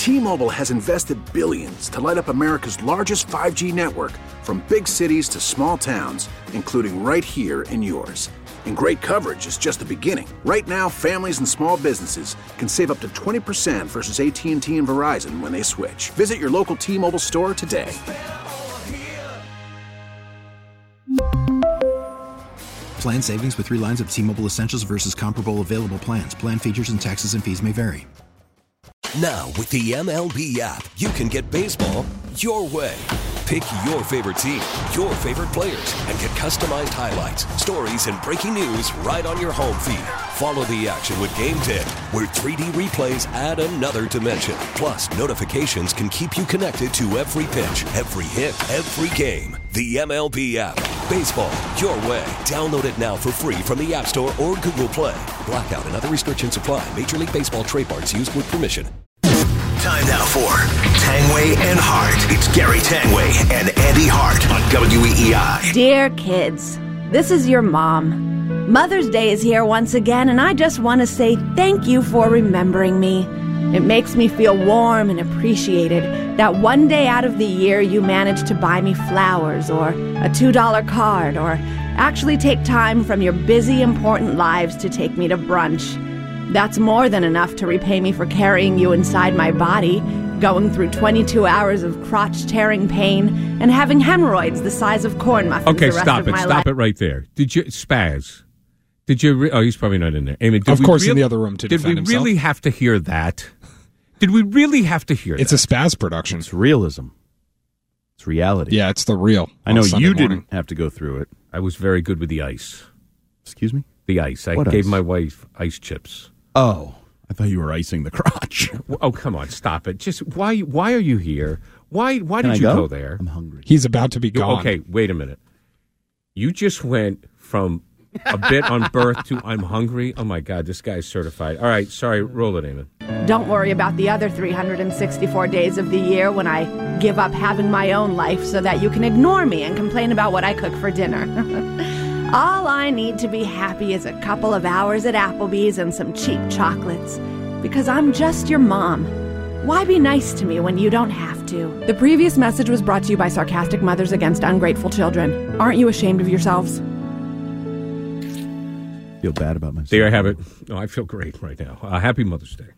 T-Mobile has invested billions to light up America's largest 5G network, from big cities to small towns, including right here in yours. And great coverage is just the beginning. Right now, families and small businesses can save up to 20% versus AT&T and Verizon when they switch. Visit your local T-Mobile store today. Plan savings with 3 lines of T-Mobile Essentials versus comparable available plans. Plan features and taxes and fees may vary. Now, with the MLB app, you can get baseball your way. Pick your favorite team, your favorite players, and get customized highlights, stories, and breaking news right on your home feed. Follow the action with Game Day, where 3D replays add another dimension. Plus, notifications can keep you connected to every pitch, every hit, every game. The MLB app. Baseball your way. Download it now for free from the App Store or Google Play. Blackout and other restrictions apply. Major League Baseball trademarks used with permission. Time now for Tangway and Hart. It's Gary Tangway and Andy Hart on WEEI. Dear kids, this is your mom. Mother's Day is here once again, and I just want to say thank you for remembering me. It makes me feel warm and appreciated that one day out of the year you manage to buy me flowers or a $2 card or actually take time from your busy, important lives to take me to brunch. That's more than enough to repay me for carrying you inside my body, going through 22 hours of crotch-tearing pain, and having hemorrhoids the size of corn muffins Okay, the rest of my life. Stop it right there. Did you, Spaz, did you, oh, he's probably not in there. Amy, of course, in the other room to defend himself. Did we really have to hear that? Did we really have to hear that? It's a Spaz production. It's realism. It's reality. Yeah, it's the real. I know Sunday you morning. didn't have to go through it. I was very good with the ice. Excuse me? The ice. I What gave ice? my wife ice chips. Oh, I thought you were icing the crotch. Oh, come on, stop it. Just why are you here? Why Can did I you go there? I'm hungry. He's about to be gone. Okay, wait a minute. You just went from a bit on birth to I'm hungry. Oh my God, this guy's certified. All right, sorry, roll it, Eamon. Don't worry about the other 364 days of the year when I give up having my own life so that you can ignore me and complain about what I cook for dinner. All I need to be happy is a couple of hours at Applebee's and some cheap chocolates. Because I'm just your mom. Why be nice to me when you don't have to? The previous message was brought to you by Sarcastic Mothers Against Ungrateful Children. Aren't you ashamed of yourselves? Feel bad about myself. There I have it. Oh, I feel great right now. Happy Mother's Day.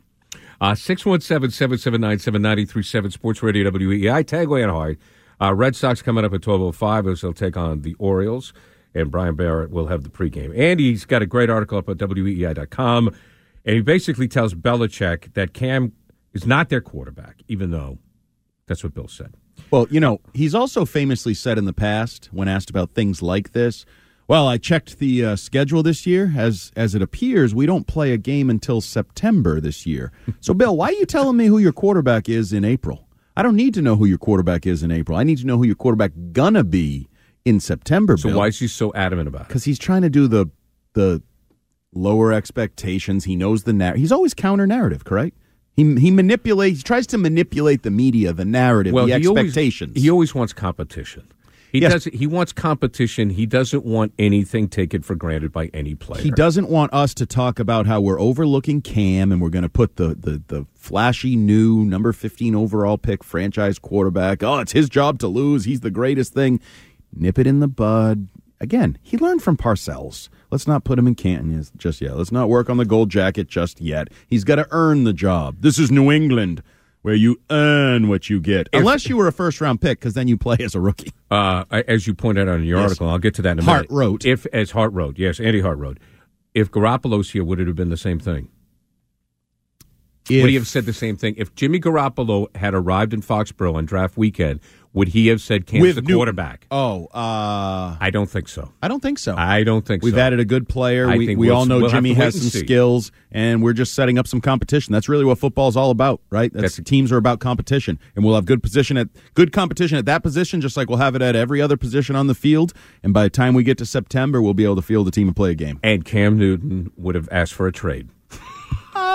617-779-7937 Sports Radio WEEI. Tagway and Hart. Red Sox coming up at 12:05 as they'll take on the Orioles. And Brian Barrett will have the pregame. Andy's got a great article up at WEEI.com. And he basically tells Belichick that Cam is not their quarterback, even though that's what Bill said. Well, you know, he's also famously said in the past, when asked about things like this, well, I checked the schedule this year. As it appears, we don't play a game until September this year. So, Bill, why are you telling me who your quarterback is in April? I don't need to know who your quarterback is in April. I need to know who your quarterback gonna be in September, So Bill. why is he so adamant about it? Because he's trying to do the lower expectations. He knows the narrative. He's always counter-narrative, correct? He manipulates. He tries to manipulate the media, the narrative, the expectations. He always wants competition. He wants competition. He doesn't want anything taken for granted by any player. He doesn't want us to talk about how we're overlooking Cam and we're going to put the flashy new number 15 overall pick franchise quarterback. Oh, it's his job to lose. He's the greatest thing. Nip it in the bud. Again, he learned from Parcells. Let's not put him in Canton just yet. Let's not work on the gold jacket just yet. He's got to earn the job. This is New England, where you earn what you get. Unless you were a first-round pick, because then you play as a rookie. As you pointed out in your article, I'll get to that in a minute. As Hart wrote. Yes, Andy Hart wrote. If Garoppolo's here, would it have been the same thing? Would he have said the same thing? If Jimmy Garoppolo had arrived in Foxborough on draft weekend, would he have said Cam's the quarterback? I don't think so. I don't think so. We've added a good player. We all know Jimmy has some skills, and we're just setting up some competition. That's really what football's all about, right? Teams are about competition, and we'll have good competition at that position, just like we'll have it at every other position on the field. And by the time we get to September, we'll be able to field a team and play a game. And Cam Newton would have asked for a trade.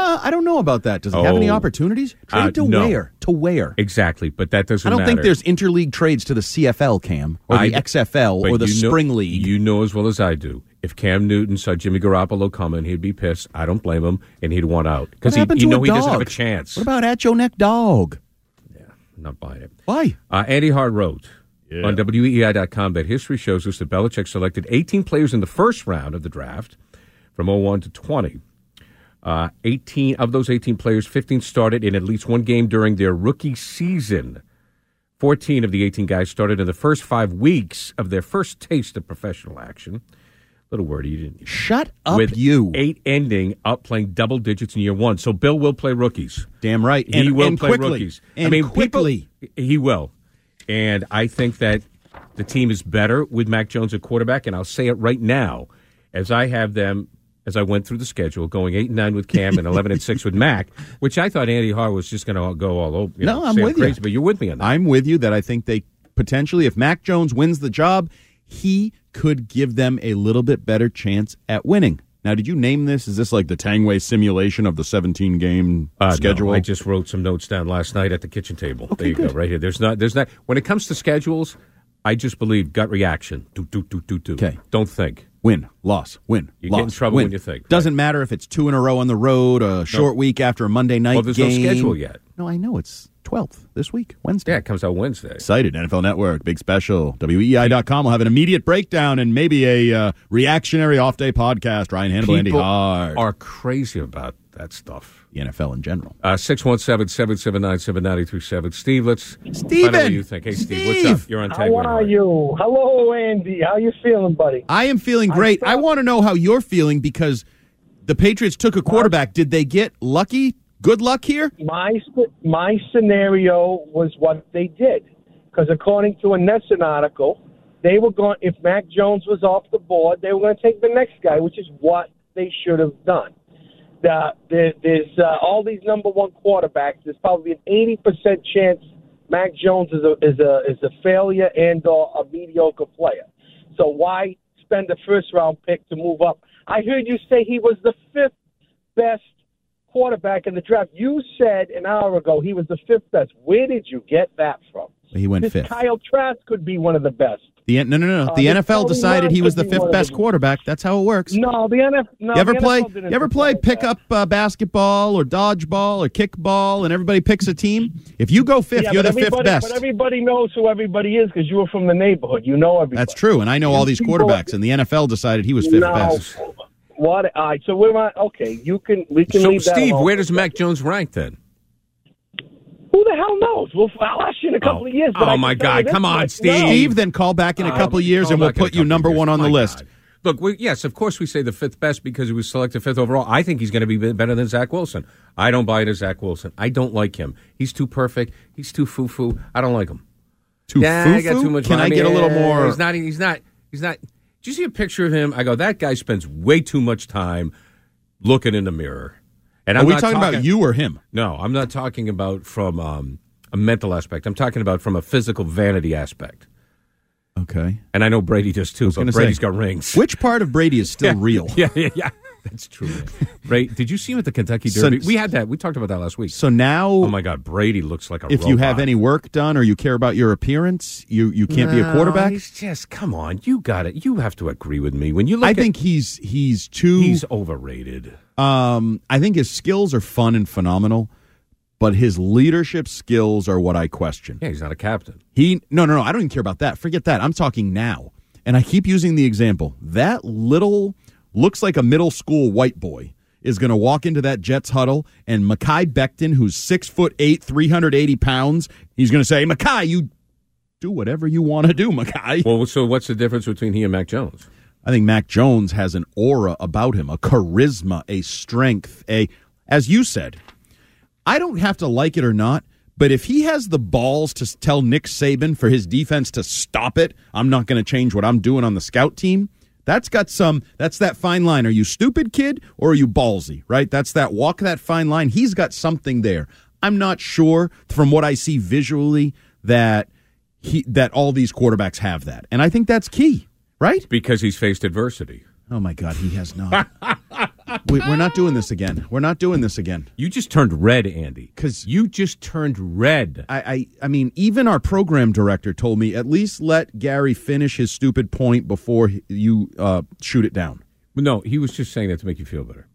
I don't know about that. Does he have any opportunities? Trade to no. where? To where? Exactly, but that doesn't matter. I don't think there's interleague trades to the CFL, Cam, or the XFL, or the Spring League. You know as well as I do. If Cam Newton saw Jimmy Garoppolo coming, he'd be pissed. I don't blame him, and he'd want out. Because he doesn't have a chance. What about at your neck dog? Yeah, I'm not buying it. Why? Andy Hart wrote on WEEI.com that history shows us that Belichick selected 18 players in the first round of the draft from 01 to 20. 18 of those 18 players, 15 started in at least one game during their rookie season. 14 of the 18 guys started in the first 5 weeks of their first taste of professional action. Little word you didn't. Shut up, with you. 8 ending up playing double digits in year 1. So Bill will play rookies. Damn right. He will play rookies. Quickly. He will. And I think that the team is better with Mac Jones at quarterback, and I'll say it right now, as I have them, as I went through the schedule, going 8-9 with Cam and 11-6 with Mac, which I thought Andy Hart was just going to go all over. I'm with crazy, you. But you're with me on that. I'm with you that I think they potentially, if Mac Jones wins the job, he could give them a little bit better chance at winning. Now, did you name this? Is this like the Tangway simulation of the 17-game schedule? No, I just wrote some notes down last night at the kitchen table. Okay, there you go, right here. There's not. When it comes to schedules, I just believe gut reaction. Do. Okay. Don't think. Win, loss, win, You loss, get in trouble win. when you think. Doesn't matter if it's 2 in a row on the road, a short week after a Monday night Well, there's game. no schedule yet. No, I know. It's 12th this week, Wednesday. Yeah, it comes out Wednesday. Excited. NFL Network, big special. WEEI.com will have an immediate breakdown and maybe a reactionary off-day podcast. Ryan Hannibal, Andy Hart. Are crazy about that stuff. The NFL in general. 617-779-7937. Steve, let's Steven! find out what you think. Hey, Steve, what's up? You're on Tangway. How are you? Hello, Andy. How you feeling, buddy? I am feeling great. I want to know how you're feeling because the Patriots took a quarterback. Did they get lucky? Good luck here? My scenario was what they did. Because according to a Nesson article, they were going, if Mac Jones was off the board, they were going to take the next guy, which is what they should have done. There's all these number one quarterbacks. There's probably an 80% chance Mac Jones is a failure and or a mediocre player. So why spend a first round pick to move up? I heard you say he was the 5th best quarterback in the draft. You said an hour ago he was the 5th best. Where did you get that from? He went 5th. Kyle Trask could be one of the best. No. The NFL decided he was the 5th best quarterback. That's how it works. No, the NFL. No, you ever play pick up basketball or dodgeball or kickball, and everybody picks a team? If you go 5th, you're the 5th best. But everybody knows who everybody is because you were from the neighborhood. You know everybody. That's true, and I know all these quarterbacks. And the NFL decided he was 5th best. What? All right, so we're on. Okay, we can leave that. So, Steve, alone. where does Mac Jones rank then? Who the hell knows? I'll ask you in a couple of years. Oh, my God. Come on, Steve. Steve, then call back in a couple of years, and we'll put you number 1 on the list. Look, yes, of course we say the 5th best because he was selected 5th overall. I think he's going to be better than Zach Wilson. I don't buy it as Zach Wilson. I don't like him. He's too perfect. He's too foo-foo. I don't like him. Foo-foo? I got too much. Can I get a little more? He's not. Did you see a picture of him? I go, that guy spends way too much time looking in the mirror. And Are we talking about you or him? No, I'm not talking about from a mental aspect. I'm talking about from a physical vanity aspect. Okay. And I know Brady does too, but Brady's got rings. Which part of Brady is still real? Yeah. That's true. Brady, did you see him at the Kentucky Derby? We had that. We talked about that last week. So now... Oh, my God. Brady looks like a robot. If you have any work done or you care about your appearance, you can't be a quarterback? He's just... Come on. You got it. You have to agree with me. When you look I think he's too... He's overrated. I think his skills are fun and phenomenal, but his leadership skills are what I question. Yeah, he's not a captain. No, I don't even care about that. Forget that. I'm talking now. And I keep using the example. That little... looks like a middle school white boy is going to walk into that Jets huddle, and Mekhi Becton, who's 6'8", 380 pounds, he's going to say, Mekhi, you do whatever you want to do, Mekhi. Well, so what's the difference between he and Mac Jones? I think Mac Jones has an aura about him, a charisma, a strength, as you said, I don't have to like it or not, but if he has the balls to tell Nick Saban for his defense to stop it, I'm not going to change what I'm doing on the scout team. That's that fine line. Are you stupid, kid, or are you ballsy, right? That's that walk that fine line. He's got something there. I'm not sure from what I see visually that all these quarterbacks have that. And I think that's key, right? Because he's faced adversity. Oh, my God, he has not. We're not doing this again. We're not doing this again. You just turned red, Andy. Because you just turned red. I mean, even our program director told me, at least let Gary finish his stupid point before you shoot it down. No, he was just saying that to make you feel better.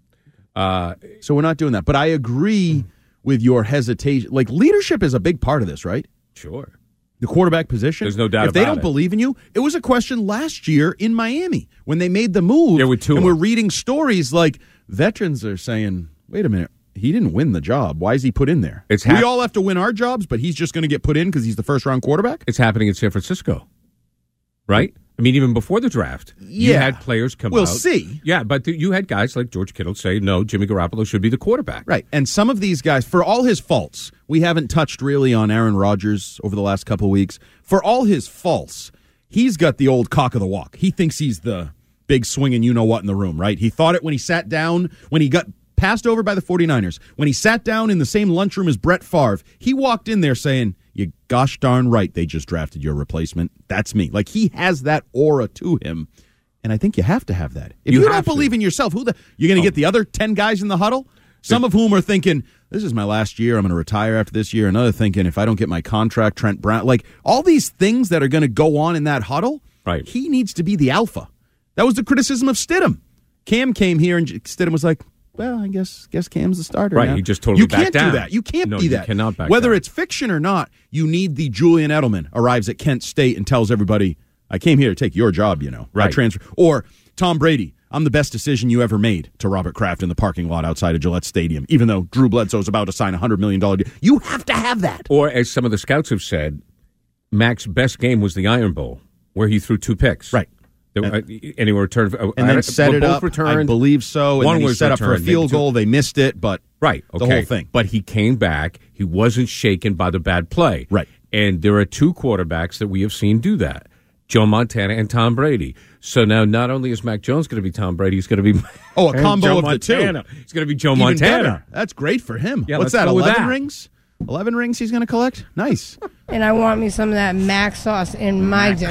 So we're not doing that. But I agree with your hesitation. Like, leadership is a big part of this, right? Sure. The quarterback position. There's no doubt about it. If they don't believe in you, it was a question last year in Miami when they made the move. Yeah, with Tua. And we're reading stories like veterans are saying, wait a minute, he didn't win the job. Why is he put in there? We all have to win our jobs, but he's just going to get put in because he's the first-round quarterback? It's happening in San Francisco, right? I mean, even before the draft, you had players come out. We'll see. Yeah, but you had guys like George Kittle say, no, Jimmy Garoppolo should be the quarterback. Right, and some of these guys, for all his faults, we haven't touched really on Aaron Rodgers over the last couple of weeks. For all his faults, he's got the old cock of the walk. He thinks he's the big swinging you-know-what in the room, right? He thought it when he sat down, when he got passed over by the 49ers. When he sat down in the same lunchroom as Brett Favre, he walked in there saying, you gosh darn right they just drafted your replacement. That's me. Like, he has that aura to him, and I think you have to have that. If you don't believe in yourself, you're going to get the other 10 guys in the huddle? Some of whom are thinking, this is my last year, I'm going to retire after this year. Another thinking, if I don't get my contract, Trent Brown. Like, all these things that are going to go on in that huddle, right? He needs to be the alpha. That was the criticism of Stidham. Cam came here, and Stidham was like, well, I guess Cam's the starter. Right, now. He just totally backed down. You can't do that. You can't be that. You cannot back Whether down. it's fiction or not, you need the Julian Edelman arrives at Kent State and tells everybody, I came here to take your job, Right. I transfer. Or Tom Brady, I'm the best decision you ever made, to Robert Kraft in the parking lot outside of Gillette Stadium, even though Drew Bledsoe's about to sign a $100 million deal. You have to have that. Or, as some of the scouts have said, Mac's best game was the Iron Bowl, where he threw 2 picks. Right. And he returned, and then set it up. Returned. I believe so. And one then he was set up for a field goal. They missed it, but the whole thing. But he came back. He wasn't shaken by the bad play. Right. And there are 2 quarterbacks that we have seen do that: Joe Montana and Tom Brady. So now, not only is Mac Jones going to be Tom Brady, he's going to be a combo Joe of Montana. the 2. He's going to be Joe Even Montana. Better. That's great for him. Yeah, what's that? 11 rings? 11 rings he's going to collect? Nice. And I want me some of that Mac sauce in my dinner.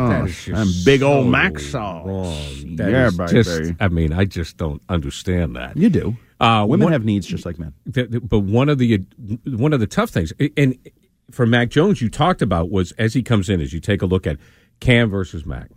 And big old Mac sauce. Baby. I mean, I just don't understand that. You do. Women have needs just like men. But one of the tough things, and for Mac Jones, you talked about was, as he comes in, as you take a look at Cam versus Mac.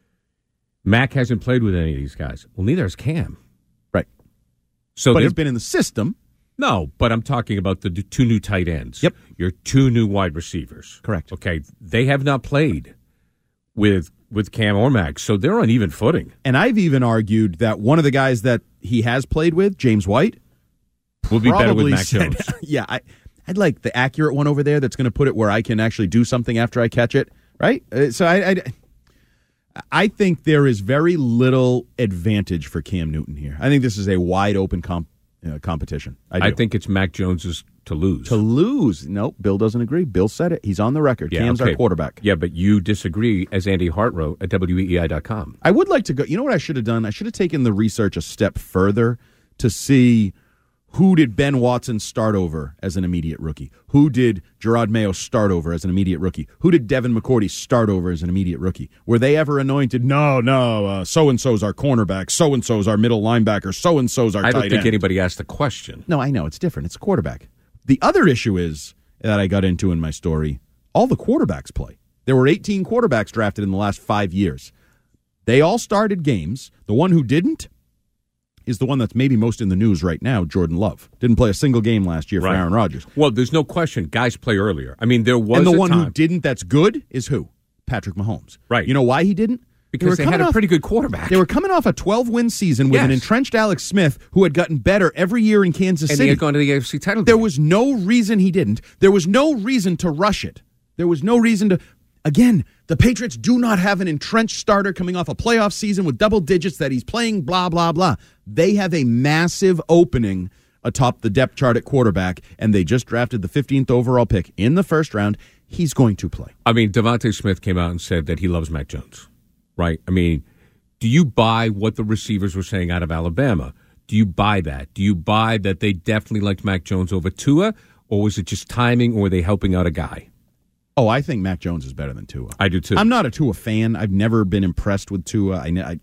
Mac hasn't played with any of these guys. Well, neither has Cam. Right. So but he's been in the system. No, but I'm talking about the 2 new tight ends. Yep. Your 2 new wide receivers. Correct. Okay. They have not played with Cam or Mac, so they're on even footing. And I've even argued that one of the guys that he has played with, James White, will be better with Mac Jones. Yeah, I'd like the accurate one over there that's going to put it where I can actually do something after I catch it, right? So I think there is very little advantage for Cam Newton here. I think this is a wide-open competition. I think it's Mac Jones's to lose. To lose. No, Bill doesn't agree. Bill said it. He's on the record. Yeah, Cam's our quarterback. Yeah, but you disagree, as Andy Hart wrote at WEEI.com. I would like to go. You know what I should have done? I should have taken the research a step further to see who did Ben Watson start over as an immediate rookie? Who did Gerard Mayo start over as an immediate rookie? Who did Devin McCourty start over as an immediate rookie? Were they ever anointed? No, so-and-so's our cornerback, so-and-so's our middle linebacker, so-and-so's our tight end. I don't think anybody asked the question. No, I know. It's different. It's a quarterback. The other issue is, that I got into in my story, all the quarterbacks play. There were 18 quarterbacks drafted in the last 5 years. They all started games. The one who didn't is the one that's maybe most in the news right now, Jordan Love. Didn't play a single game last year for Aaron Rodgers. Well, there's no question. Guys play earlier. I mean, there was And the a one time. who didn't that's good is who? Patrick Mahomes. Right. You know why he didn't? Because they had a pretty good quarterback. They were coming off a 12-win season with an entrenched Alex Smith who had gotten better every year in Kansas City. And he had gone to the AFC title game. There was no reason he didn't. There was no reason to rush it. There was no reason to... Again, the Patriots do not have an entrenched starter coming off a playoff season with double digits that he's playing, blah, blah, blah. They have a massive opening atop the depth chart at quarterback, and they just drafted the 15th overall pick in the first round. He's going to play. I mean, Devontae Smith came out and said that he loves Mac Jones, right? I mean, do you buy what the receivers were saying out of Alabama? Do you buy that? Do you buy that they definitely liked Mac Jones over Tua, or was it just timing, or were they helping out a guy? Oh, I think Mac Jones is better than Tua. I do too. I'm not a Tua fan. I've never been impressed with Tua.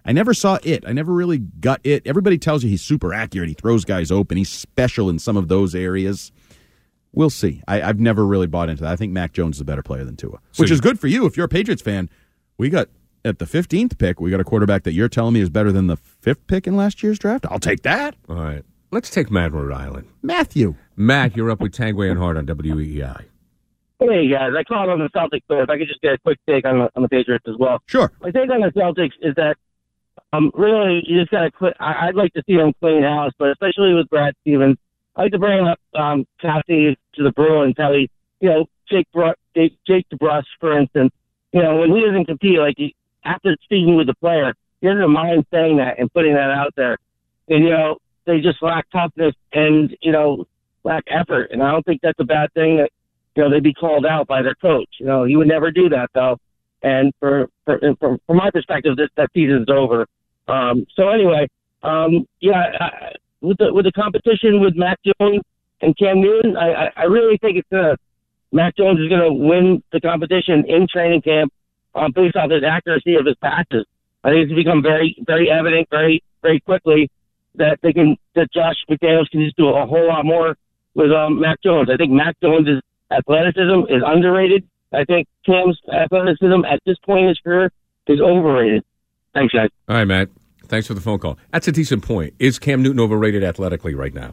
I never saw it. I never really got it. Everybody tells you he's super accurate. He throws guys open. He's special in some of those areas. We'll see. I've never really bought into that. I think Mac Jones is a better player than Tua, which is good for you. If you're a Patriots fan, we got at the 15th pick, we got a quarterback that you're telling me is better than the 5th pick in last year's draft. I'll take that. All right. Let's take Matt in Rhode Island. Matthew. Matt, you're up with Tangway and Hart on WEEI. Hey, guys. I called on the Celtics, but if I could just get a quick take on the Patriots as well. Sure. My take on the Celtics is that really you just got to I'd like to see them clean house, but especially with Brad Stevens. I like to bring up Cassie to the Bruins, how he, Jake DeBrusk, for instance, when he doesn't compete, after speaking with the player, he doesn't mind saying that and putting that out there. And, they just lack toughness and, lack effort. And I don't think that's a bad thing that, they'd be called out by their coach. He would never do that, though. And from my perspective, that season's over. So anyway, with the competition with Mac Jones and Cam Newton, I really think Mac Jones is going to win the competition in training camp based off his accuracy of his passes. I think it's become very, very evident very, very quickly that Josh McDaniels can just do a whole lot more with Mac Jones. I think Mac Jones' athleticism is underrated. I think Cam's athleticism at this point in his career is overrated. Thanks, guys. All right, Matt. Thanks for the phone call. That's a decent point. Is Cam Newton overrated athletically right now?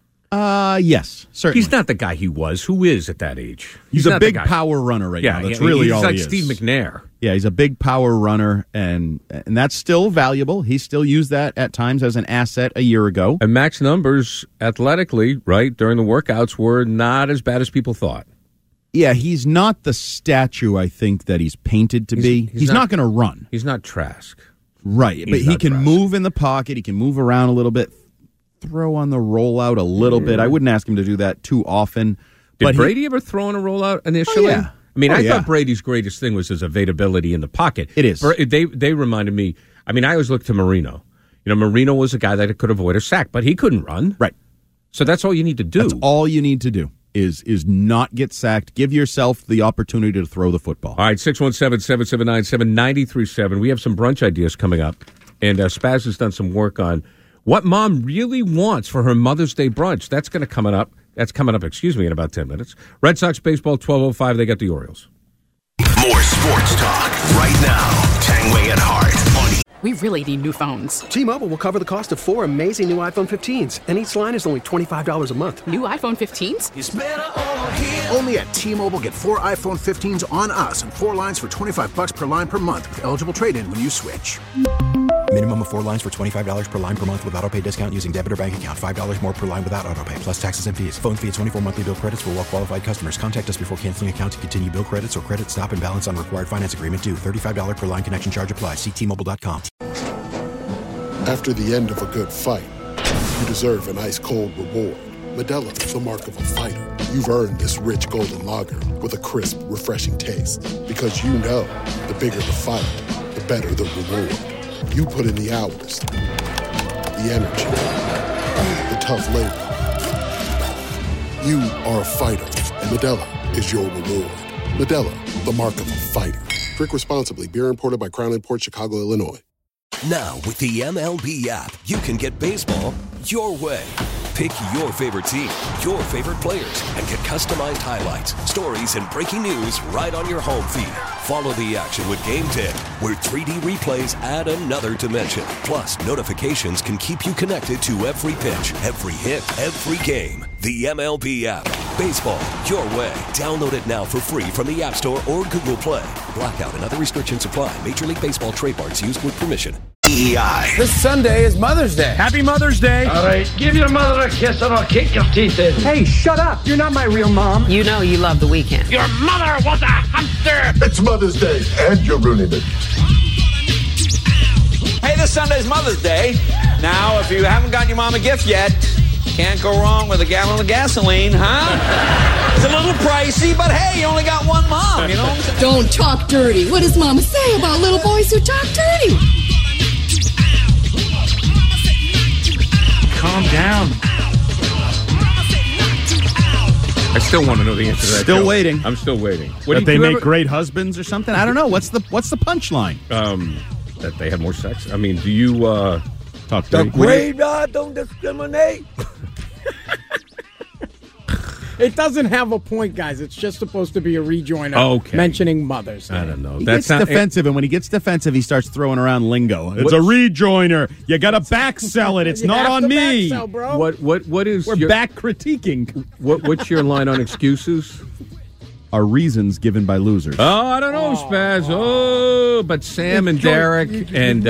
Yes, certainly. He's not the guy he was. Who is at that age? He's a big power runner right now. That's really all he is. He's like Steve McNair. Yeah, he's a big power runner, and that's still valuable. He still used that at times as an asset a year ago. And Mac's numbers athletically, right, during the workouts were not as bad as people thought. Yeah, he's not the statue I think that he's painted to be. He's not going to run. He's not Trask. Right, but he can move in the pocket. He can move around a little bit, throw on the rollout a little bit. I wouldn't ask him to do that too often. Did Brady ever throw on a rollout initially? Oh, yeah. I mean, I thought Brady's greatest thing was his availability in the pocket. It is. They reminded me, I always look to Marino. Marino was a guy that could avoid a sack, but he couldn't run. Right. So that's all you need to do. That's all you need to do is not get sacked. Give yourself the opportunity to throw the football. All right, 617-779-7937. We have some brunch ideas coming up, and Spaz has done some work on what mom really wants for her Mother's Day brunch. That's going to come up. That's coming up, in about 10 minutes. Red Sox baseball, 12:05. They got the Orioles. More sports talk right now. Tangway and Hart on. We really need new phones. T-Mobile will cover the cost of 4 amazing new iPhone 15s, and each line is only $25 a month. New iPhone 15s? It's better over here. Only at T-Mobile, get 4 iPhone 15s on us and 4 lines for $25 per line per month with eligible trade-in when you switch. Minimum of 4 lines for $25 per line per month with autopay discount using debit or bank account. $5 more per line without autopay, plus taxes and fees. Phone fee at 24 monthly bill credits for well-qualified customers. Contact us before canceling account to continue bill credits or credit stop and balance on required finance agreement due. $35 per line connection charge applies. See T-Mobile.com. After the end of a good fight, you deserve an ice-cold reward. Modelo is the mark of a fighter. You've earned this rich golden lager with a crisp, refreshing taste. Because you know, the bigger the fight, the better the reward. You put in the hours, the energy, the tough labor. You are a fighter, and Modelo is your reward. Modelo, the mark of a fighter. Drink responsibly. Beer imported by Crown Imports, Chicago, Illinois. Now, with the MLB app, you can get baseball your way. Pick your favorite team, your favorite players, and get customized highlights, stories, and breaking news right on your home feed. Follow the action with Game 10, where 3D replays add another dimension. Plus, notifications can keep you connected to every pitch, every hit, every game. The MLB app. Baseball your way. Download it now for free from the App Store or Google Play. Blackout and other restrictions apply. Major League Baseball trademarks used with permission. EEI. This Sunday is Mother's Day. Happy Mother's Day. All right, give your mother a kiss and I'll kick your teeth in. Hey, shut up. You're not my real mom. You know you love the weekend. Your mother was a hamster. It's Mother's Day, and you're ruining it. Hey, this Sunday's Mother's Day. Now, if you haven't gotten your mom a gift yet, can't go wrong with a gallon of gasoline, huh? It's a little pricey, but hey, you only got one mom, you know? Don't talk dirty. What does Mama say about little boys who talk dirty? Calm down. I still want to know the answer to that. Still joke. waiting. I'm still waiting. That they make great husbands or something? I don't know. What's the punchline? that they had more sex. I mean, do you talk The graveyard don't discriminate. It doesn't have a point, guys. It's just supposed to be a rejoiner mentioning Mother's Day. I don't know. He gets defensive, and when he gets defensive, he starts throwing around lingo. It's a rejoiner. You got to back sell it. It's not on me. Back sell, bro. What is We're back critiquing. What's your line on excuses? Are reasons given by losers. Oh, I don't know, Spaz. Oh, but Sam and Derek and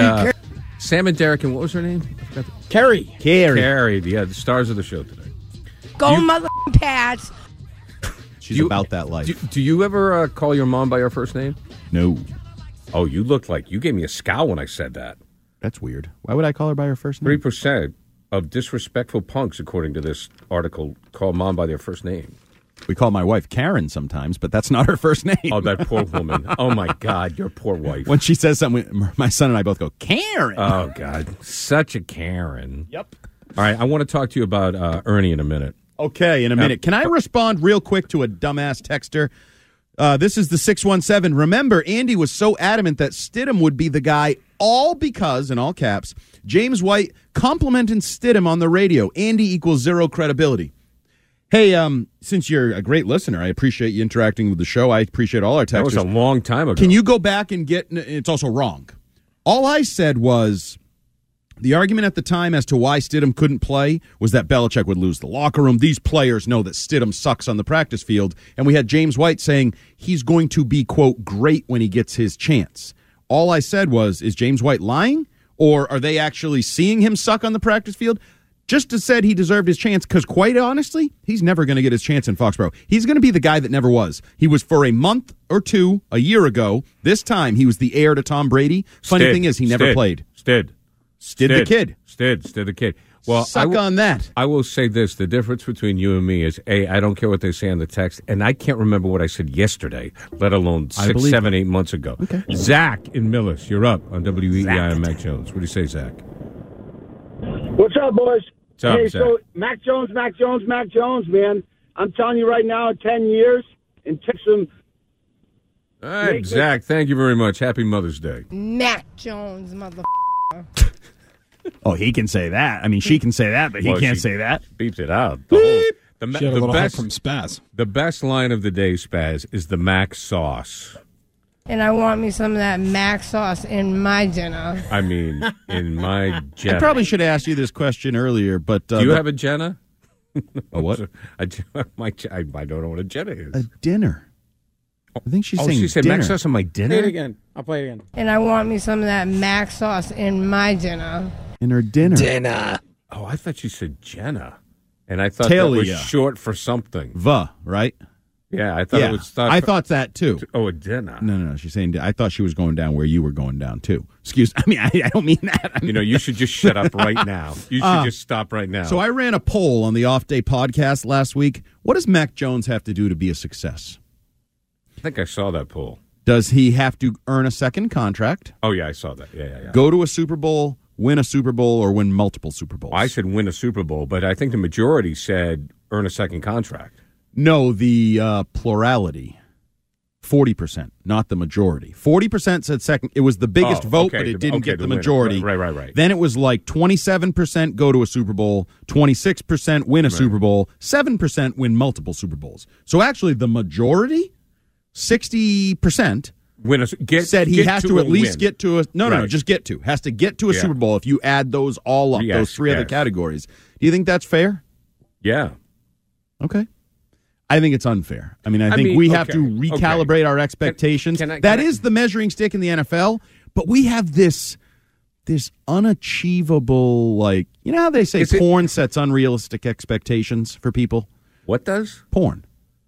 what was her name? Carrie. Carrie, yeah, the stars of the show today. Go mother Pats. She's about that life. Do you ever call your mom by her first name? No. Oh, you look like you gave me a scowl when I said that. That's weird. Why would I call her by her first name? 3% of disrespectful punks, according to this article, call mom by their first name. We call my wife Karen sometimes, but that's not her first name. Oh, that poor woman. Oh, my God, your poor wife. When she says something, my son and I both go, Karen. Oh, God, such a Karen. Yep. All right, I want to talk to you about Ernie in a minute. Okay, in a minute. Can I respond real quick to a dumbass texter? This is the 617. Remember, Andy was so adamant that Stidham would be the guy, all because, in all caps, James White complimented Stidham on the radio. Andy equals zero credibility. Hey, since you're a great listener, I appreciate you interacting with the show. I appreciate all our texters. That was a long time ago. Can you go back and get... It's also wrong. All I said was... The argument at the time as to why Stidham couldn't play was that Belichick would lose the locker room. These players know that Stidham sucks on the practice field. And we had James White saying he's going to be, quote, great when he gets his chance. All I said was, is James White lying? Or are they actually seeing him suck on the practice field? Just to said he deserved his chance, because quite honestly, he's never going to get his chance in Foxborough. He's going to be the guy that never was. He was for a month or two a year ago. This time, he was the heir to Tom Brady. Funny thing is, he never played. Stid the kid. Stid the kid. Well, suck on that. I will say this. The difference between you and me is, A, I don't care what they say on the text, and I can't remember what I said yesterday, let alone 6, 7, 8 months ago. Okay. Zach in Millis, you're up on WEEI and Mac Jones. What do you say, Zach? What's up, boys? What's up, hey, Zach? so Mac Jones, man. I'm telling you right now, in 10 years, and take some... All right, Zach, thank you very much. Happy Mother's Day. Mac Jones, mother. Oh, he can say that. I mean, she can say that, but he can't say that. Beeps it out. She had a little help from Spaz. The best line of the day, Spaz, is the Mac sauce. And I want me some of that Mac sauce in my dinner. I mean, in my Jenna. I probably should have asked you this question earlier, but... Do you have a Jenna? A what? I don't know what a Jenna is. A dinner. I think she's saying she said dinner. Mac sauce on my dinner? Play it again. I'll play it again. And I want me some of that Mac sauce in my dinner. In her dinner. Oh, I thought you said Jenna. And I thought that was short for something. Right? Yeah, I thought it was... I thought that, too. Oh, a dinner. No. She's saying... I thought she was going down where you were going down, too. I don't mean that. You should just shut up right now. You should just stop right now. So I ran a poll on the Off Day podcast last week. What does Mac Jones have to do to be a success? I think I saw that poll. Does he have to earn a second contract? Oh, yeah, I saw that. Yeah. Go to a Super Bowl, win a Super Bowl, or win multiple Super Bowls? I said win a Super Bowl, but I think the majority said earn a second contract. No, the plurality. 40%, not the majority. 40% said second. It was the biggest vote, but it didn't get the majority. Right. Then it was like 27% go to a Super Bowl, 26% win a Super Bowl, 7% win multiple Super Bowls. So actually the majority, 60%, said he has to at least get to a... No, just get to. Has to get to a Super Bowl if you add those all up, those three other categories. Do you think that's fair? Yeah. Okay. I think it's unfair. I think we have to recalibrate our expectations. That is the measuring stick in the NFL, but we have this unachievable, like, you know how they say porn sets unrealistic expectations for people? What does? Porn.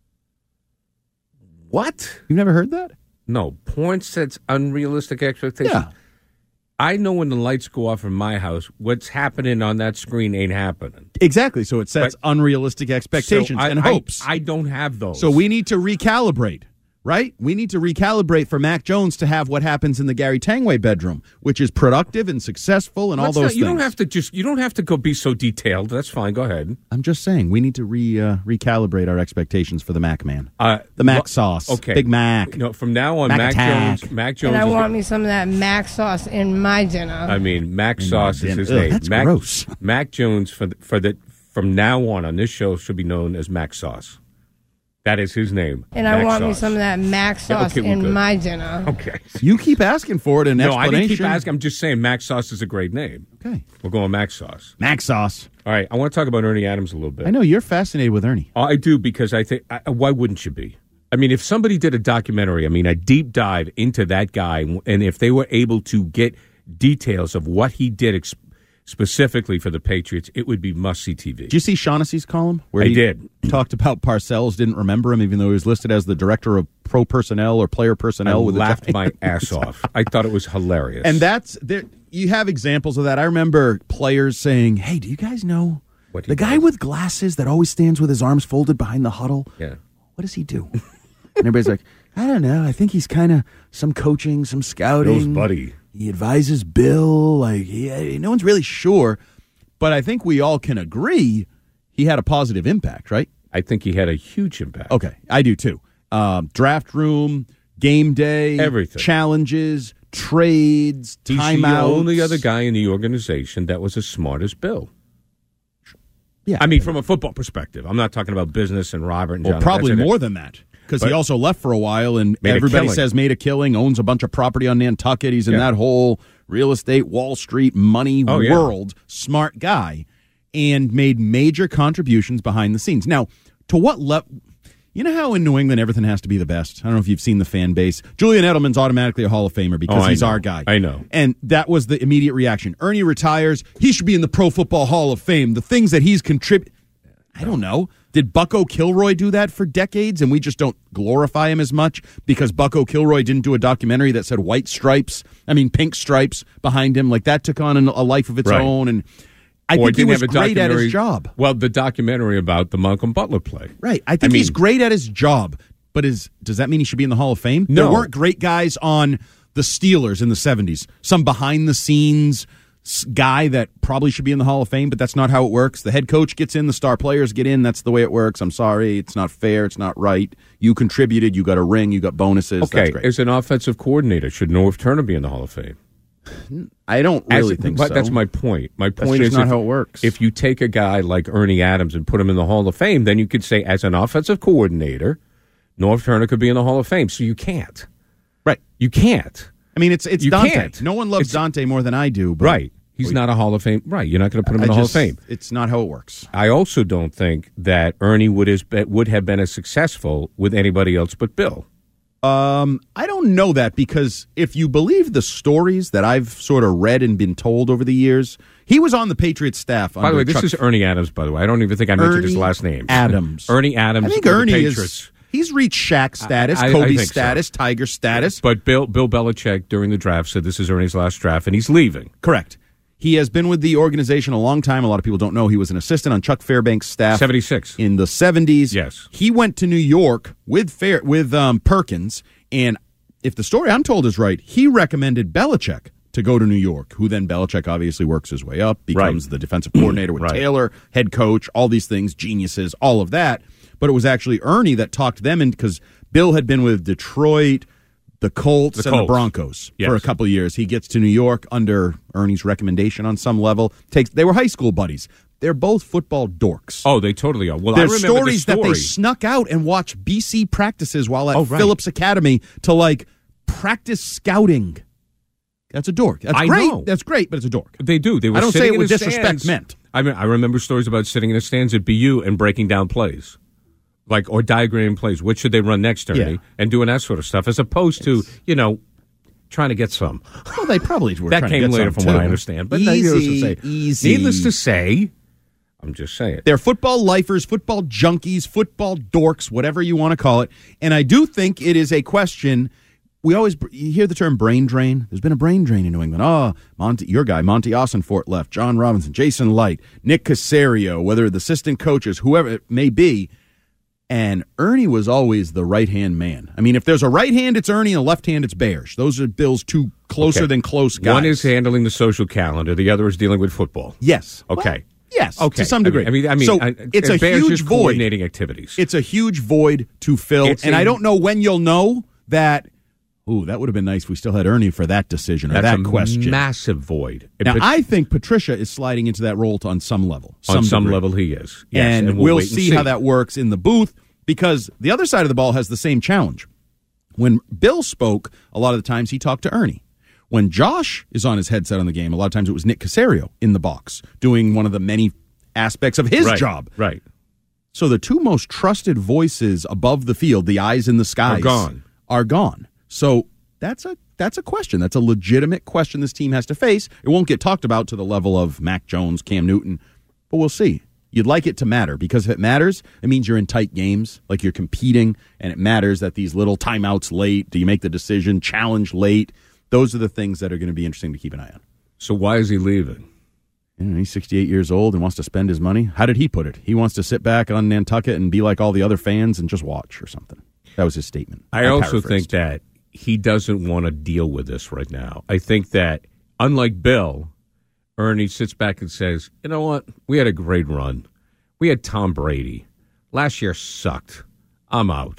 What? You've never heard that? No, porn sets unrealistic expectations. Yeah. I know when the lights go off in my house, what's happening on that screen ain't happening. Exactly. So it sets unrealistic expectations and hopes. I don't have those. So we need to recalibrate. right? We need to recalibrate for Mac Jones to have what happens in the Gary Tangway bedroom, which is productive and successful and all those things. You don't have to go be so detailed. That's fine. Go ahead. I'm just saying we need to recalibrate our expectations for the Mac man. The Mac sauce. Okay. Big Mac. No, from now on, Mac Jones. And I want me some of that Mac sauce in my dinner. I mean, Mac sauce is his name. That's gross. Mac Jones from now on this show should be known as Mac Sauce. That is his name. And I want me some of that Mac sauce in my dinner. Okay. You keep asking for it in explanation. No, I didn't keep asking. I'm just saying Mac Sauce is a great name. Okay. We're going Mac Sauce. Mac Sauce. All right. I want to talk about Ernie Adams a little bit. I know you're fascinated with Ernie. I do, because I think, why wouldn't you be? I mean, if somebody did a documentary, a deep dive into that guy, and if they were able to get details of what he did specifically for the Patriots, it would be must-see TV. Did you see Shaughnessy's column? I did. Talked about Parcells, didn't remember him, even though he was listed as the director of pro personnel or player personnel. I laughed my ass off. I thought it was hilarious. And you have examples of that. I remember players saying, hey, do you guys know the guy with glasses that always stands with his arms folded behind the huddle? Yeah. What does he do? And everybody's like, I don't know. I think he's kind of some coaching, some scouting. Bill's buddy. He advises Bill. No one's really sure. But I think we all can agree he had a positive impact, right? I think he had a huge impact. Okay, I do too. Draft room, game day, everything. Challenges, trades, timeouts. He's the only other guy in the organization that was as smart as Bill. Yeah. I mean, from a football perspective. I'm not talking about business and Robert and John. Well, probably more than that. Because he also left for a while, and everybody says made a killing, owns a bunch of property on Nantucket. He's in that whole real estate, Wall Street, money world. Smart guy, and made major contributions behind the scenes. Now, to what level? You know how in New England everything has to be the best? I don't know if you've seen the fan base. Julian Edelman's automatically a Hall of Famer because he's our guy. I know. And that was the immediate reaction. Ernie retires. He should be in the Pro Football Hall of Fame. The things that he's contributed. I don't know. Did Bucko Kilroy do that for decades and we just don't glorify him as much because Bucko Kilroy didn't do a documentary that said pink stripes behind him? Like that took on a life of its own. And I think he was great at his job. Well, the documentary about the Malcolm Butler play. Right. I think he's great at his job. But does that mean he should be in the Hall of Fame? No. There weren't great guys on the Steelers in the 70s. Some behind-the-scenes guy that probably should be in the Hall of Fame, but that's not how it works. The head coach gets in, the star players get in. That's the way it works. I'm sorry. It's not fair. It's not right. You contributed. You got a ring. You got bonuses. Okay. That's great. As an offensive coordinator, should Norv Turner be in the Hall of Fame? I don't really think so. That's my point. My point is not how it works. If you take a guy like Ernie Adams and put him in the Hall of Fame, then you could say, as an offensive coordinator, Norv Turner could be in the Hall of Fame. So you can't. Right. You can't. I mean, it's you Dante. Can't. No one loves Dante more than I do. But right. He's not a Hall of Fame. Right. You're not going to put him in the Hall of Fame. It's not how it works. I also don't think that Ernie would have been as successful with anybody else but Bill. I don't know that because if you believe the stories that I've sort of read and been told over the years, he was on the Patriots staff. By the way, this is Ernie Adams, by the way. I don't even think I mentioned his last name. Adams. Ernie Adams. I think Ernie is... He's reached Shaq status, Kobe status, Tiger status. But Bill Belichick during the draft said this is Ernie's last draft, and he's leaving. Correct. He has been with the organization a long time. A lot of people don't know he was an assistant on Chuck Fairbanks' staff. 76. In the 70s. Yes. He went to New York with Perkins, and if the story I'm told is right, he recommended Belichick to go to New York, who then Belichick obviously works his way up, becomes the defensive coordinator with Taylor, head coach, all these things, geniuses, all of that. But it was actually Ernie that talked them in because Bill had been with Detroit, the Colts, and the Broncos for a couple of years. He gets to New York under Ernie's recommendation on some level. They were high school buddies. They're both football dorks. Oh, they totally are. Well, there's I remember stories that they snuck out and watched BC practices while at Phillips Academy to practice scouting. That's a dork. That's great. Know. That's great, but it's a dork. They do. They were I don't say it with disrespect stands. meant. I mean, I remember stories about sitting in the stands at BU and breaking down plays. Or diagramming plays. What should they run next, Ernie? Yeah. And doing that sort of stuff, as opposed to, trying to get some. Well, they probably were that trying came to get later some from too. what I understand. But easy. Needless to say, I'm just saying. They're football lifers, football junkies, football dorks, whatever you want to call it. And I do think it is a question. You hear the term brain drain. There's been a brain drain in New England. Your guy, Monty Ossenfort left, John Robinson, Jason Light, Nick Caserio, whether the assistant coaches, whoever it may be. And Ernie was always the right-hand man. I mean, if there's a right hand, it's Ernie, and a left hand, it's Bears. Those are Bill's two closer than close guys. One is handling the social calendar. The other is dealing with football. Yes. Okay. Well, yes, okay. to some degree. I mean, so it's a Bears huge void. Coordinating activities. It's a huge void to fill, I don't know when you'll know that. Ooh, that would have been nice if we still had Ernie for that decision or that question. That's a massive void. Now, I think Patricia is sliding into that role on some level. On some level, he is. Yes, and we'll see how that works in the booth, because the other side of the ball has the same challenge. When Bill spoke, a lot of the times he talked to Ernie. When Josh is on his headset on the game, a lot of times it was Nick Caserio in the box doing one of the many aspects of his job. Right. So the two most trusted voices above the field, the eyes in the skies, are gone. So that's a question. That's a legitimate question this team has to face. It won't get talked about to the level of Mac Jones, Cam Newton, but we'll see. You'd like it to matter, because if it matters, it means you're in tight games, like you're competing, and it matters that these little timeouts late, do you make the decision, challenge late, those are the things that are going to be interesting to keep an eye on. So why is he leaving? He's 68 years old and wants to spend his money. How did he put it? He wants to sit back on Nantucket and be like all the other fans and just watch or something. That was his statement. I also think that he doesn't want to deal with this right now. I think that, unlike Bill, Ernie sits back and says, you know what? We had a great run. We had Tom Brady. Last year sucked. I'm out.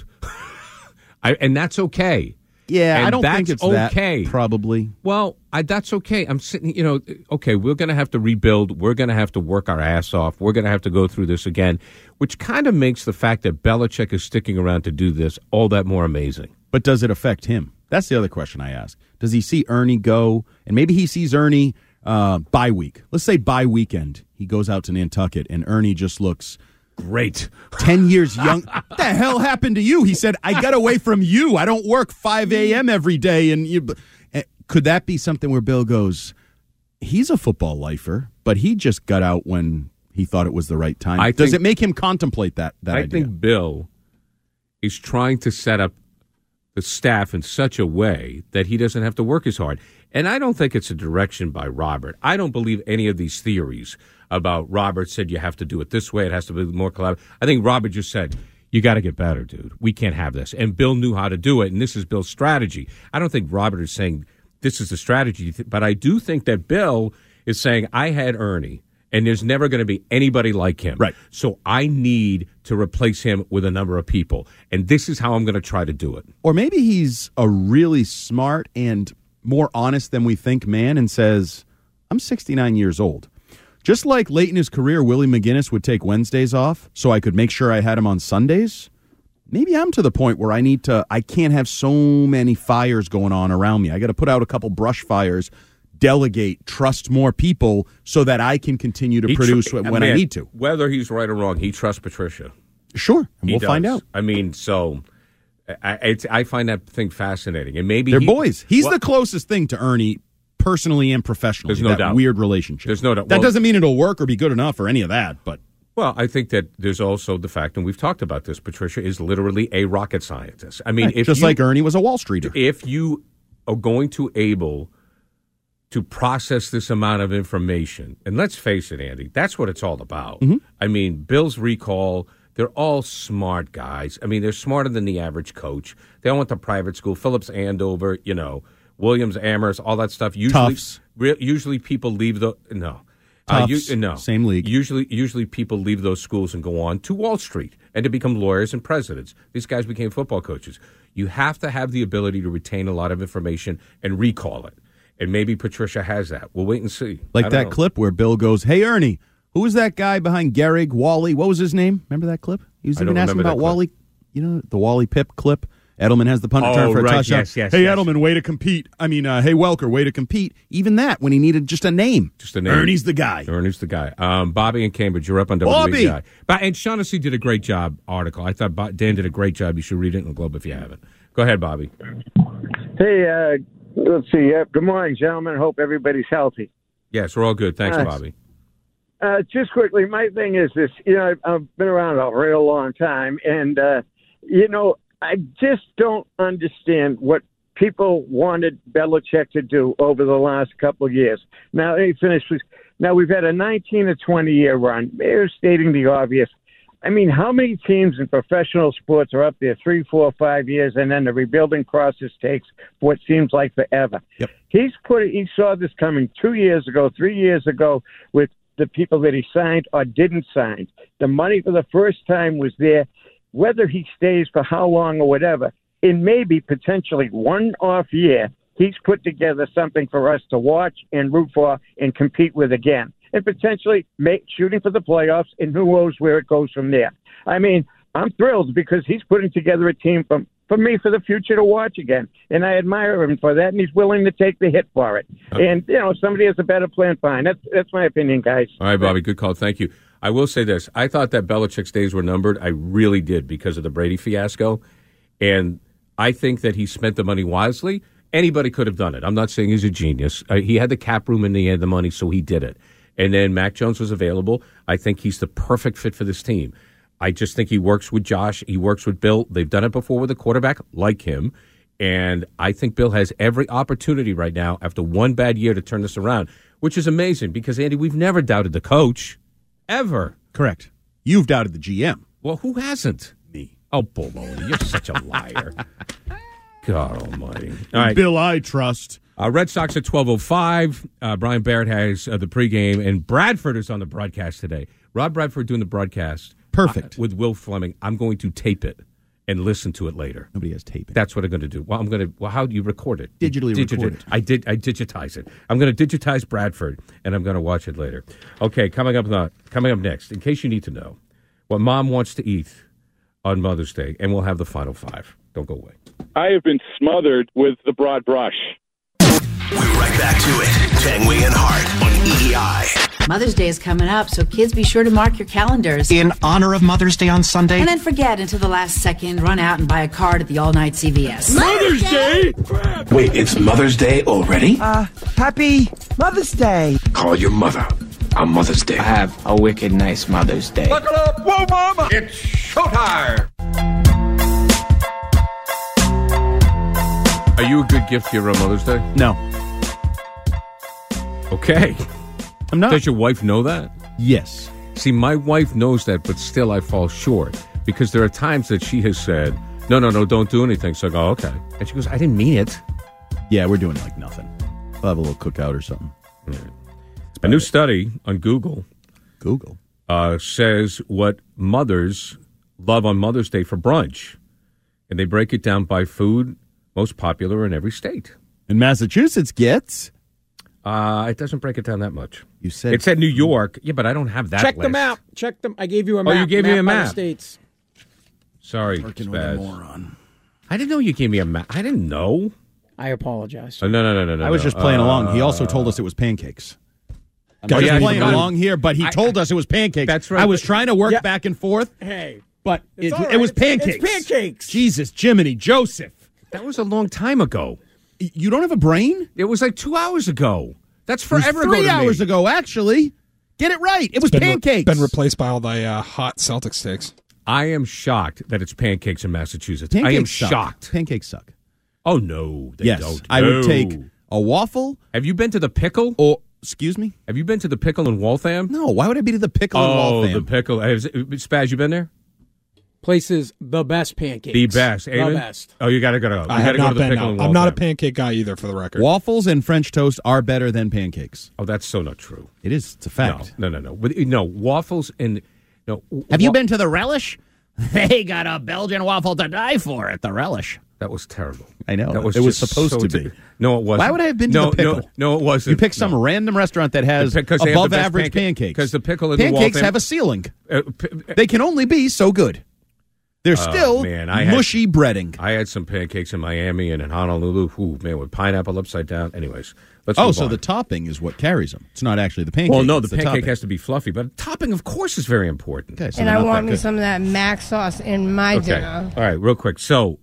And that's okay. Yeah, and I don't think it's okay. That, probably. Well, that's okay. I'm sitting, okay, we're going to have to rebuild. We're going to have to work our ass off. We're going to have to go through this again, which kind of makes the fact that Belichick is sticking around to do this all that more amazing. But does it affect him? That's the other question I ask. Does he see Ernie go, and maybe he sees Ernie bye week. Let's say bye weekend. He goes out to Nantucket, and Ernie just looks great. 10 years young. What the hell happened to you? He said, I got away from you. I don't work 5 a.m. every day. And could that be something where Bill goes, he's a football lifer, but he just got out when he thought it was the right time? Does it make him contemplate that idea? I think Bill is trying to set up the staff in such a way that he doesn't have to work as hard. And I don't think it's a direction by Robert. I don't believe any of these theories about Robert said you have to do it this way, it has to be more collaborative. I think Robert just said, you got to get better, dude. We can't have this. And Bill knew how to do it, and this is Bill's strategy. I don't think Robert is saying this is the strategy, but I do think that Bill is saying, I had Ernie, and there's never going to be anybody like him. Right. So I need to replace him with a number of people, and this is how I'm going to try to do it. Or maybe he's a really smart and more honest than we think man and says, I'm 69 years old. Just like late in his career, Willie McGinnis would take Wednesdays off so I could make sure I had him on Sundays. Maybe I'm to the point where I can't have so many fires going on around me. I got to put out a couple brush fires, delegate, trust more people so that I can continue to produce when I need to. Whether he's right or wrong, he trusts Patricia. Sure, and we'll find out. I mean, so I find that thing fascinating. And maybe they're boys. He's the closest thing to Ernie personally and professionally. There's no doubt. Weird relationship. There's no doubt. That doesn't mean it'll work or be good enough or any of that, but... Well, I think that there's also the fact, and we've talked about this, Patricia is literally a rocket scientist. I mean, right. Like Ernie was a Wall Streeter. If you are going to able to process this amount of information, and let's face it, Andy, that's what it's all about. Mm-hmm. I mean, Bill's recall, they're all smart guys. I mean, they're smarter than the average coach. They all went to private school. Phillips Andover, Williams, Amherst, all that stuff. Usually people leave the no. No, same league. Usually people leave those schools and go on to Wall Street and to become lawyers and presidents. These guys became football coaches. You have to have the ability to retain a lot of information and recall it. And maybe Patricia has that. We'll wait and see. Like that clip where Bill goes, "Hey Ernie, who was that guy behind Gehrig, Wally? What was his name? Remember that clip? He was even asking about Wally. The Wally Pipp clip. Edelman has the punt return for a touchdown. Yes, hey, Edelman, way to compete. Hey, Welker, way to compete. Even that, when he needed just a name. Ernie's the guy. Bobby in Cambridge, you're up on WBI. And Shaughnessy did a great job article. I thought Dan did a great job. You should read it in the Globe if you haven't. Go ahead, Bobby. Hey, let's see. Good morning, gentlemen. Hope everybody's healthy. Yes, we're all good. Thanks, Bobby. Just quickly, my thing is this. I've been around a real long time, and, I just don't understand what people wanted Belichick to do over the last couple of years. Now, let me finish. Now, we've had a 19 to 20-year run. They're stating the obvious. I mean, how many teams in professional sports are up there 3, 4, 5 years, and then the rebuilding process takes what seems like forever? Yep. He saw this coming 2 years ago, 3 years ago with the people that he signed or didn't sign. The money for the first time was there. Whether he stays for how long or whatever, in maybe potentially one off year, he's put together something for us to watch and root for and compete with again, and potentially shooting for the playoffs, and who knows where it goes from there. I mean, I'm thrilled because he's putting together a team for me for the future to watch again, and I admire him for that, and he's willing to take the hit for it. Okay. And, if somebody has a better plan, fine. That's my opinion, guys. All right, Bobby, good call. Thank you. I will say this. I thought that Belichick's days were numbered. I really did because of the Brady fiasco, and I think that he spent the money wisely. Anybody could have done it. I'm not saying he's a genius. He had the cap room and he had the money, so he did it. And then Mac Jones was available. I think he's the perfect fit for this team. I just think he works with Josh. He works with Bill. They've done it before with a quarterback like him. And I think Bill has every opportunity right now after one bad year to turn this around, which is amazing because, Andy, we've never doubted the coach, ever. Correct. You've doubted the GM. Well, who hasn't? Me. Oh, Bull Maloney, you're such a liar. God almighty. All right. Bill, I trust. Red Sox at 12:05. Brian Barrett has the pregame, and Bradford is on the broadcast today. Rob Bradford doing the broadcast. Perfect. With Will Fleming. I'm going to tape it and listen to it later. Nobody has tape it. That's what I'm going to do. Well, how do you record it? Digitally record it. I digitize it. I'm going to digitize Bradford, and I'm going to watch it later. Okay, coming up next, in case you need to know, what Mom wants to eat on Mother's Day, and we'll have the final five. Don't go away. I have been smothered with the broad brush. We're right back to it. Tangway and Hart on EEI. Mother's Day is coming up, so kids, be sure to mark your calendars. In honor of Mother's Day on Sunday. And then forget until the last second, run out and buy a card at the all-night CVS. Mother's Day? Wait, it's Mother's Day already? Happy Mother's Day. Call your mother on Mother's Day. I have a wicked nice Mother's Day. Buckle up. Whoa, Mama. It's showtime. Are you a good gift giver on Mother's Day? No. Okay. I'm not. Does your wife know that? Yes. See, my wife knows that, but still I fall short because there are times that she has said, no, don't do anything. So I go, okay. And she goes, I didn't mean it. Yeah, we're doing like nothing. We'll have a little cookout or something. Right. A new study on Google says what mothers love on Mother's Day for brunch. And they break it down by food most popular in every state. And Massachusetts gets... it doesn't break it down that much. You said it said New York. Yeah, but I don't have that. Check list. the map. Check them. I gave you a map. Oh, you gave me a map. By the states. Sorry, Working with a moron. I didn't know you gave me a map. I didn't know. I apologize. No. I was just playing along. He also told us it was pancakes. I was playing along here, but he told us it was pancakes. That's right. I was trying to work back and forth. Hey, but it was pancakes. It's pancakes. Jesus, Jiminy, Joseph. That was a long time ago. You don't have a brain? It was like 2 hours ago. That's forever ago. 3 hours ago, actually. Get it right. It was pancakes. Been replaced by all the hot Celtic steaks. I am shocked that it's pancakes in Massachusetts. Pancakes I am suck. shocked. Pancakes suck. Oh, no, they don't. I would take a waffle. Have you been to the Pickle? Or, excuse me? Have you been to the Pickle in Waltham? No, why would I be to the Pickle in Waltham? Oh, the Pickle. Spaz, you been there? Place is the best pancakes. The best. Eamon? The best. Oh, you got to go. I have not been. I'm not a pancake guy either, for the record. Waffles and French toast are better than pancakes. Oh, that's so not true. It is. It's a fact. No. No, waffles and... No. Have you been to the Relish? They got a Belgian waffle to die for at the Relish. That was terrible. I know. That was it was supposed to be. No, it wasn't. Why would I have been to the Pickle? No, it wasn't. You pick some random restaurant that has above average pancakes. Because the Pickle in pancakes the Waltham, have a ceiling. They can only be so good. They're still mushy breading. I had some pancakes in Miami and in Honolulu. Ooh, man, with pineapple upside down. Anyways, let's move on. The topping is what carries them. It's not actually the pancake. Well, no, the pancake has to be fluffy, but topping, of course, is very important. Okay, so and I want me some of that mac sauce in my dinner. All right, real quick. So,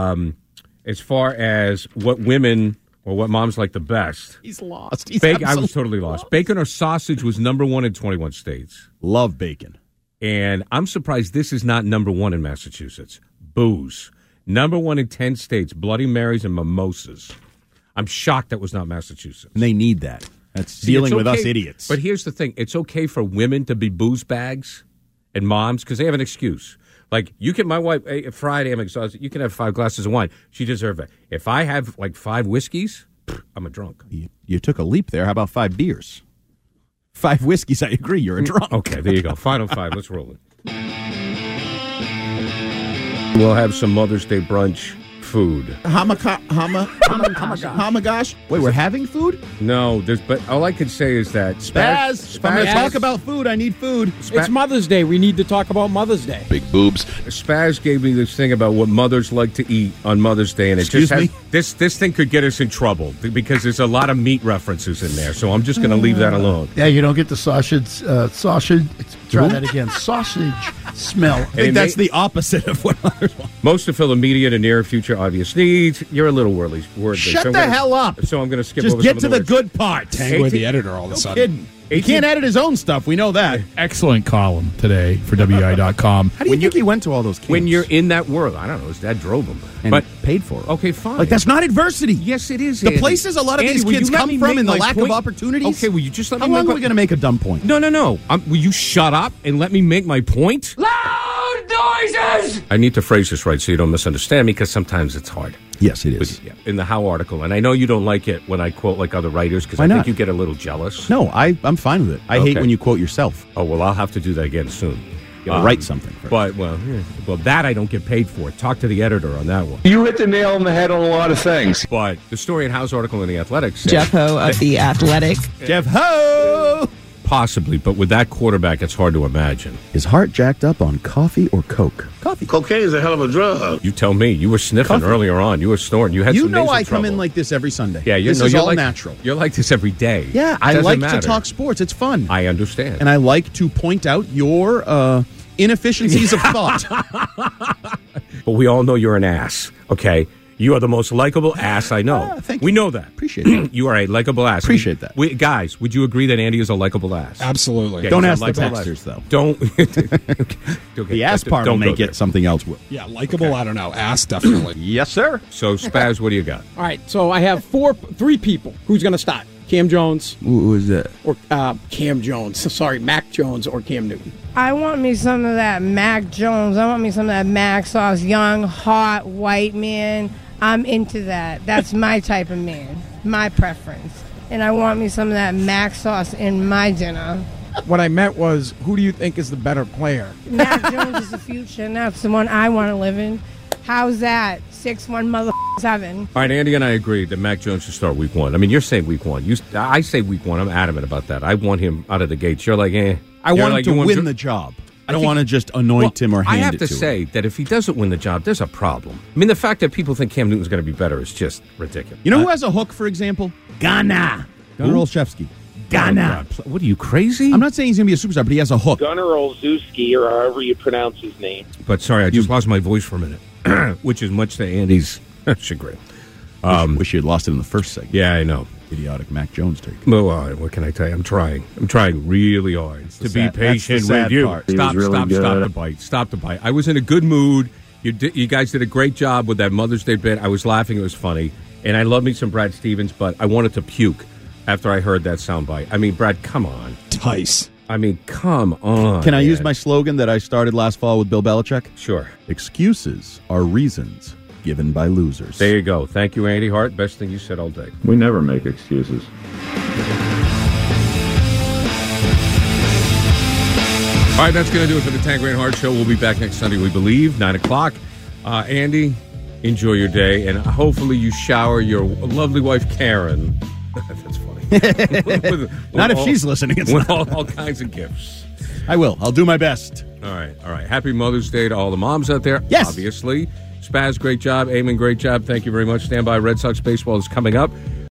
as far as what women or what moms like the best. He's lost. I was totally lost. Bacon or sausage was number one in 21 states. Love bacon. And I'm surprised this is not number one in Massachusetts. Booze. Number one in 10 states, Bloody Marys and mimosas. I'm shocked that was not Massachusetts. And they need that. That's dealing with us idiots. But here's the thing. It's okay for women to be booze bags and moms, because they have an excuse. Like, you can, my wife, hey, Friday, I'm exhausted. You can have 5 glasses of wine. She deserves it. If I have, 5 whiskeys, I'm a drunk. You took a leap there. How about 5 beers? 5 whiskeys, I agree. You're a drunk. Okay, there you go. Final 5. Let's roll it. We'll have some Mother's Day brunch food. Hamagash? Wait, we're having food? No, but all I can say is that Spaz, if I'm going to talk about food, I need food. It's Mother's Day. We need to talk about Mother's Day. Big boobs. Spaz gave me this thing about what mothers like to eat on Mother's Day, and it Excuse just me? has, this thing could get us in trouble because there's a lot of meat references in there. So I'm just going to leave that alone. Yeah, you don't get the sausage. Try that again. Sausage smell. I think that's the opposite of what mothers want. Most to fill immediate and near future obvious needs. You're a little worldly. Shut the hell up. So I'm going to skip Just over get some to of the good part. Tango the editor all of a sudden. Kidding. He can't edit his own stuff. We know that. Excellent column today for WI.com. How do you think he went to all those camps? When you're in that world, I don't know. His dad drove him. But paid for it. Okay, fine. Like, that's not adversity. Yes, it is, The Andy. places a lot of Andy, these will kids you let come me from make and the my lack point? of opportunities. Okay, will you just let How me long make are we going to make a dumb point? No. Will you shut up and let me make my point? Loud noises! I need to phrase this right so you don't misunderstand me, because sometimes it's hard. Yes, it is. In the How article. And I know you don't like it when I quote like other writers, because Why I think not? you get a little jealous. No, I'm fine with it. I hate when you quote yourself. Oh, well, I'll have to do that again soon. You gotta write something first. But, well, that I don't get paid for. Talk to the editor on that one. You hit the nail on the head on a lot of things. But the story in Howe's article in The Athletic said... Jeff Ho of The Athletic. Jeff Ho! Possibly, but with that quarterback, it's hard to imagine. Is Hart jacked up on coffee or Coke? Coffee. Cocaine is a hell of a drug. You tell me. You were sniffing Coffee. earlier on. You were snoring. You had You some know nasal I come trouble. in like this every Sunday. Yeah, this is you're all like, natural. You're like this every day. Yeah, I Doesn't like matter. to talk sports. It's fun. I understand. And I like to point out your inefficiencies of thought. But we all know you're an ass, okay? You are the most likable ass I know. Thank you. We know that. Appreciate that. You are a likable ass. Appreciate that. Guys, would you agree that Andy is a likable ass? Absolutely. Yeah, Don't he's a ask the likable texters, ass. though. Don't. Okay, The ass part will don't go make there. it something else will. Yeah, likable, I don't know. Ass, definitely. Yes, sir. So, Spaz, what do you got? All right, so I have 3 people. Who's going to start? Cam Jones. Who is that? Or Cam Jones. Sorry, Mac Jones or Cam Newton. I want me some of that Mac Jones. I want me some of that Mac sauce. Young, hot, white man. I'm into that. That's my type of man. My preference. And I want me some of that Mac sauce in my dinner. What I meant was, who do you think is the better player? Mac Jones is the future, and that's the one I want to live in. How's that? 6'1" mother***7. All right, Andy and I agree that Mac Jones should start week 1. I mean, you're saying week 1. I say week 1. I'm adamant about that. I want him out of the gates. You're like, eh. I want him to win the job. I don't want to just anoint him or hand it to him. I have to say that if he doesn't win the job, there's a problem. I mean, the fact that people think Cam Newton's going to be better is just ridiculous. You know who has a hook, for example? Gunnar Olszewski. Gunnar. What are you, crazy? I'm not saying he's going to be a superstar, but he has a hook. Gunnar Olszewski, or however you pronounce his name. But sorry, I just lost my voice for a minute, which is much to Andy's chagrin. Wish you had lost it in the first segment. Yeah, I know. Idiotic Mac Jones take. Well, what can I tell you? I'm trying really hard to be patient with you. Stop the bite. I was in a good mood. You guys did a great job with that Mother's Day bit. I was laughing. It was funny. And I love me some Brad Stevens, but I wanted to puke after I heard that soundbite. I mean, Brad, come on. Tice. I mean, come on. Can I use my slogan that I started last fall with Bill Belichick? Sure. Excuses are reasons given by losers. There you go. Thank you, Andy Hart. Best thing you said all day. We never make excuses. All right, that's going to do it for the Tango and Hart Show. We'll be back next Sunday, we believe, 9 o'clock. Andy, enjoy your day, and hopefully you shower your lovely wife, Karen. That's funny. Not if she's listening. It's with not. all kinds of gifts. I will. I'll do my best. All right. Happy Mother's Day to all the moms out there. Yes. Obviously. Spaz, great job. Eamon, great job. Thank you very much. Stand by. Red Sox baseball is coming up.